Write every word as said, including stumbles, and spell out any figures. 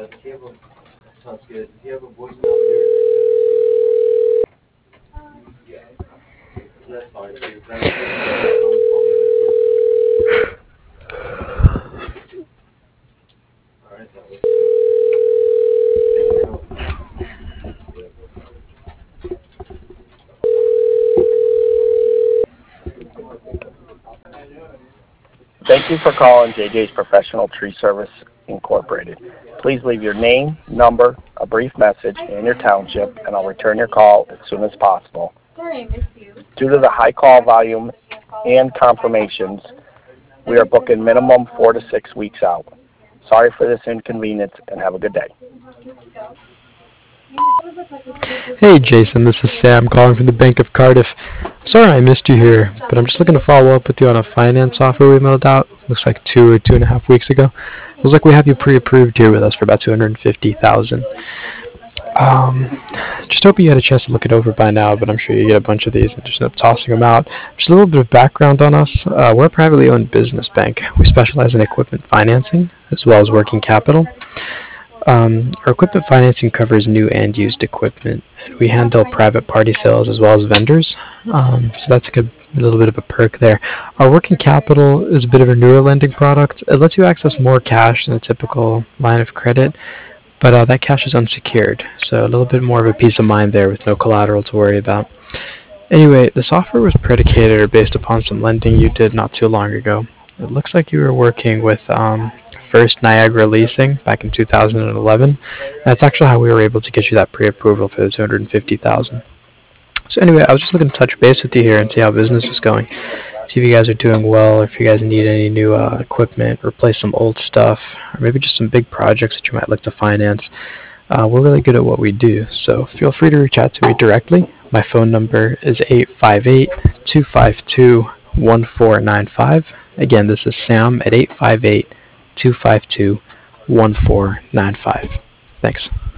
Thank you for calling J J's Professional Tree Service Incorporated. Please leave your name, number, a brief message, and your township, and I'll return your call as soon as possible. Sorry I missed you. Due to the high call volume and confirmations, we are booking minimum four to six weeks out. Sorry for this inconvenience, and have a good day. Hey Jason, this is Sam calling from the Bank of Cardiff. Sorry I missed you here, but I'm just looking to follow up with you on a finance offer we mailed out. Looks like two or two and a half weeks ago. Looks like we have you pre-approved here with us for about two hundred fifty thousand dollars. Um, just hoping you had a chance to look it over by now, but I'm sure you get a bunch of these and just end up tossing them out. Just a little bit of background on us. Uh, we're a privately owned business bank. We specialize in equipment financing as well as working capital. Um, our equipment financing covers new and used equipment. We handle private party sales as well as vendors, um, so that's a good a little bit of a perk there. Our working capital is a bit of a newer lending product. It lets you access more cash than a typical line of credit, but uh, that cash is unsecured, so a little bit more of a peace of mind there with no collateral to worry about. Anyway, the software was predicated or based upon some lending you did not too long ago. It looks like you were working with um, First Niagara Leasing back in two thousand eleven. That's actually how we were able to get you that pre-approval for the two hundred fifty thousand dollars. So anyway, I was just looking to touch base with you here and see how business is going. See if you guys are doing well, or if you guys need any new uh, equipment, replace some old stuff, or maybe just some big projects that you might like to finance. Uh, we're really good at what we do, so feel free to reach out to me directly. My phone number is eight five eight, two five two, one four nine five. Again, this is Sam at eight five eight, two five two, one four nine five. Thanks.